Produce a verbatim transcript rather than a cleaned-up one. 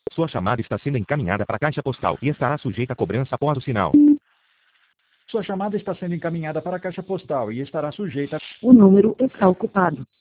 Sua chamada está sendo encaminhada para a caixa postal e estará sujeita a cobrança após o sinal. Sua chamada está sendo encaminhada para a caixa postal e estará sujeita. O número está ocupado.